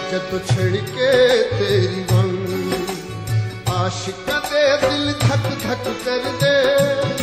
जद छिड़के तेरी वंग, आशिक दे दिल धक धक कर दे।